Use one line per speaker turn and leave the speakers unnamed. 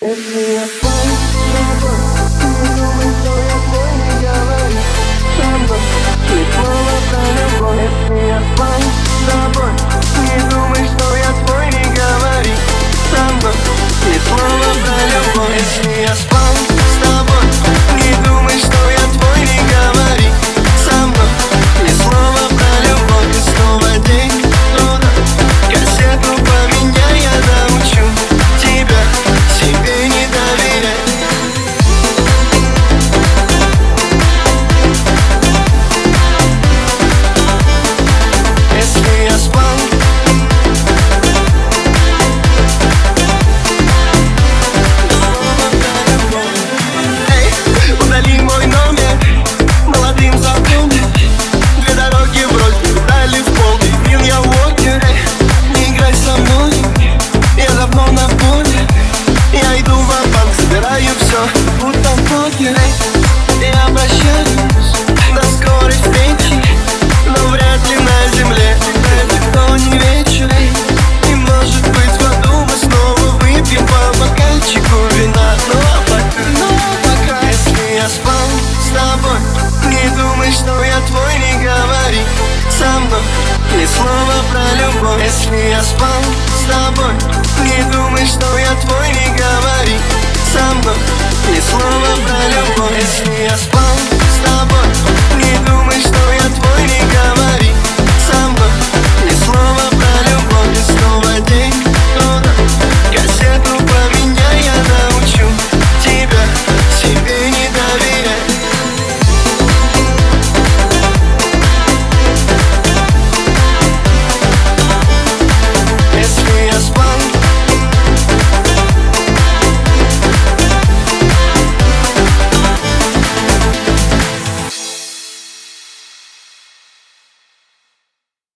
Если я спал с тобой, не думай, что я твой, не говори со мной ни слова про любовь. Если я спал с тобой, не думай, что я твой, не говори со мной ни слова про любовь. Если я спал с тобой, не думай, что я твой, не говори со мной ни слова про любовь. И снова день труда, кассету поменяй, я научу тебя себе не доверять. Если я спал, эй, удали мой номер, молодым запомни. Две дороги вроде дали в полный мил, я уокер. Не играй со мной, я давно на поле. Я иду в банк, собираю все, будто покер.